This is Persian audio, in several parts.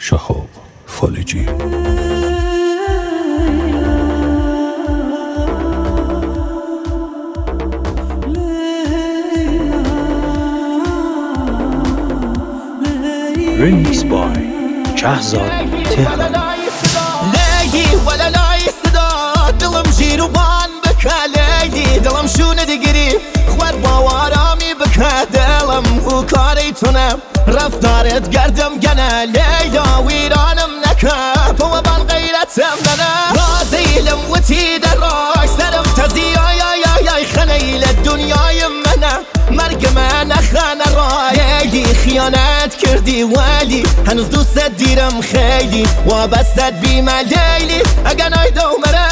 شهاب فالجی. Remix by شهزاد تهران. ليلي ولا لا يصدى دلم جيروبان بكا ليلي دلم شو ندقري خوار باوارامي بكا دلم وكاري تنم رفتارت قردم قنا ليلى ويرانم نكاب وبان غيرتم لنا رازي لموتي دراك سرم تزي يا خليل الدنيا يمنا مرقم نخانا رايلي خيانات كردي والي هنوز دوست ديرم خيلي وبستد بيما ليلي اقناي دومرا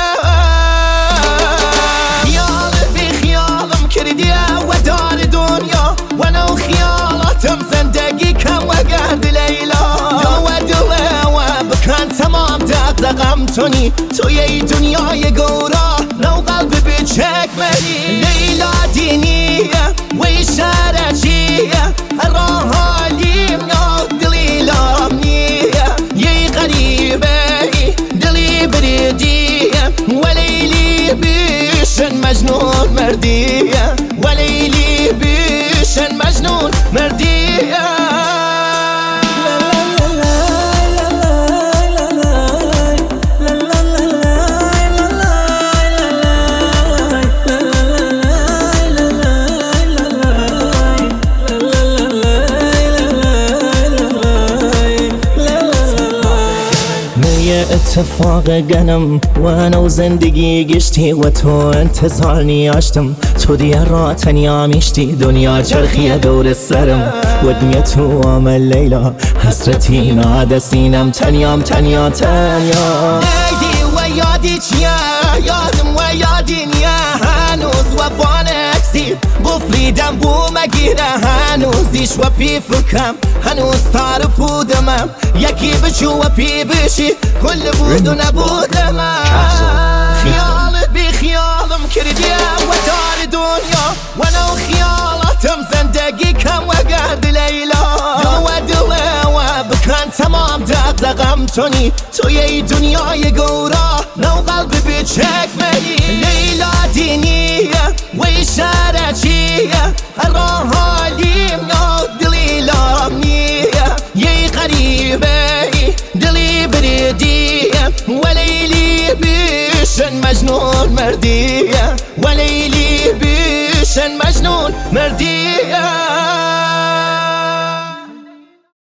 خيال بخيالم كردي ودار دنيا وانا وخيالاتم زندگي كم وقرد ليلى دوا وبكان تمام دقدقم توني توي دنياي قورا لو قلبي بتشك مني ليلى دينية وشارجية الراهالي منو دلي لامنية يي غريبة دلي بريدية وليلي بيشن مجنون مردية وليلي بيشن مجنون مردية اتفاق قنم وانا وزندگی گشتی و تو انتظارنی عشتم تو دیگه را تنیا میشتی دنیا چرخی دور سرم و دنیا تو عمل لیلا حسرتی ناده سینم تنیام تنیا لیلی و یادی چیا یادم و یادی نیا هنوز و بانکسی بفریدم بو مگیره هنوزیش و پی فکم هنوز تار بودمم یکی بشو و پی بشی كل بود و نبودم خيالت بخيالم كردي ودار دنيا وانا وخيالاتم زندگي كم وقرد ليلى دوا وبكان تمام دقدقم توني توي دنياي قورا لو قلبي بتشك مني ليلى دينية وشارجية الراهالي منو دلي لامنية يي غريبة دلي بريدية وليلي بيشن مجنون مردية وليلي بيشن مجنون مردية